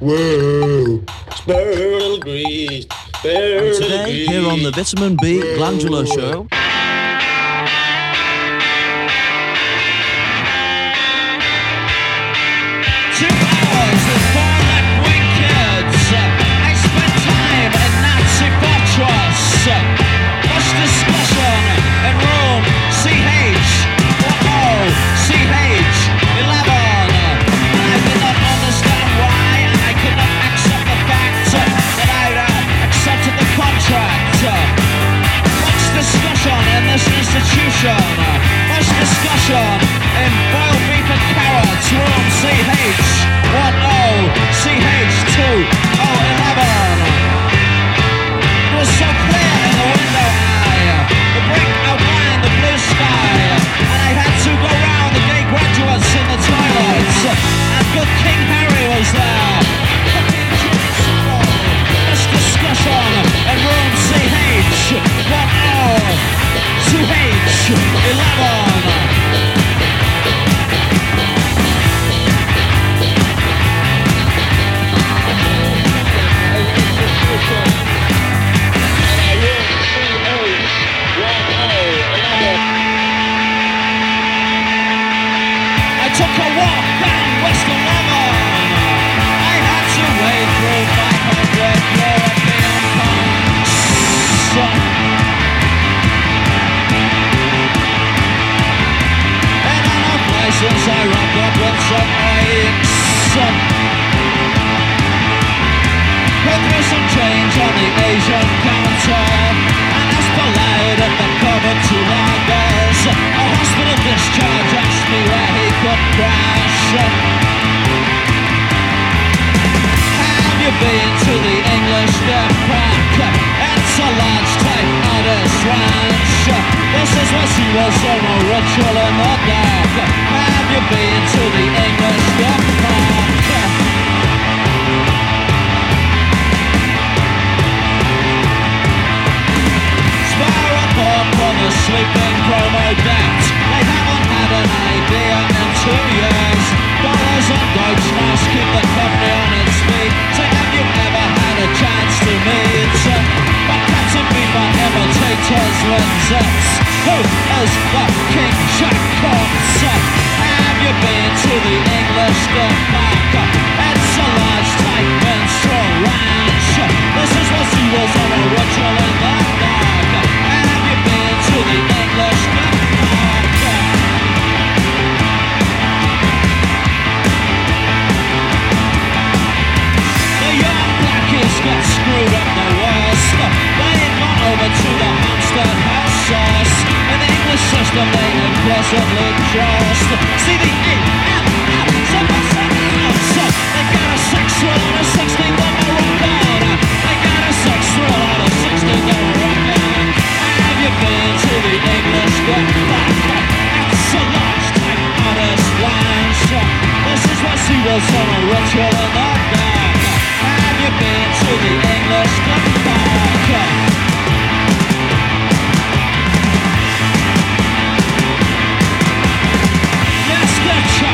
Whoa, spare a little grease, spare a And little today, grease. here on the Vitamin B Glandular Show, institution. Much discussion in boiled beef and carrots. Room CH 10 CH 2011. It was so clear in the window eye, the brick outlined the blue sky, and I had to go round the gay graduates in the toilets, and good King Harry was there. Much discussion in room CH 10 2H11. I took a walk down West 11. I had to wade through 500 European punks. Since I wrapped up with some eggs, put through some change on the Asian counter, and as polite at the cupboard to lagers, a hospital discharge asked me where he could crash. Have you been to the English Death Park? It's a large type artist ranch. This is what she was on a ritual in the dark. Have you been to the English Death Park? Spare a thought for the sleeping promo debt. They haven't had an idea in 2 years. Dollars and Deutschmarks keep the company on its feet. So have you ever had a chance to meet? But Captain Beaver imitators lenses. Who is the King Jack concept? Have you been to the English Death Park? It's a large type minstrel ranch. This is what she was on a ritual in the dark. Have you been to the English Death Park? The young blackies get screwed up the worst. They ain't gone over to the Hampstead house sauce. In the English system they implicitly trust. See the A-M-L, so what's that else? They got a sex thrill on a $16 record. They got a sex thrill on a $16 record. Have you been to the English Death Park? It's a large type artist ranch. This is what she was on a ritual in the dark. Have you been to the English Death Park? Let's get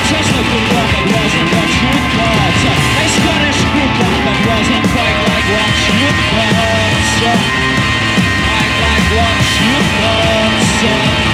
just a good one, but wasn't what you thought. A Scottish group one, but wasn't quite like what you thought. Quite like what you thought.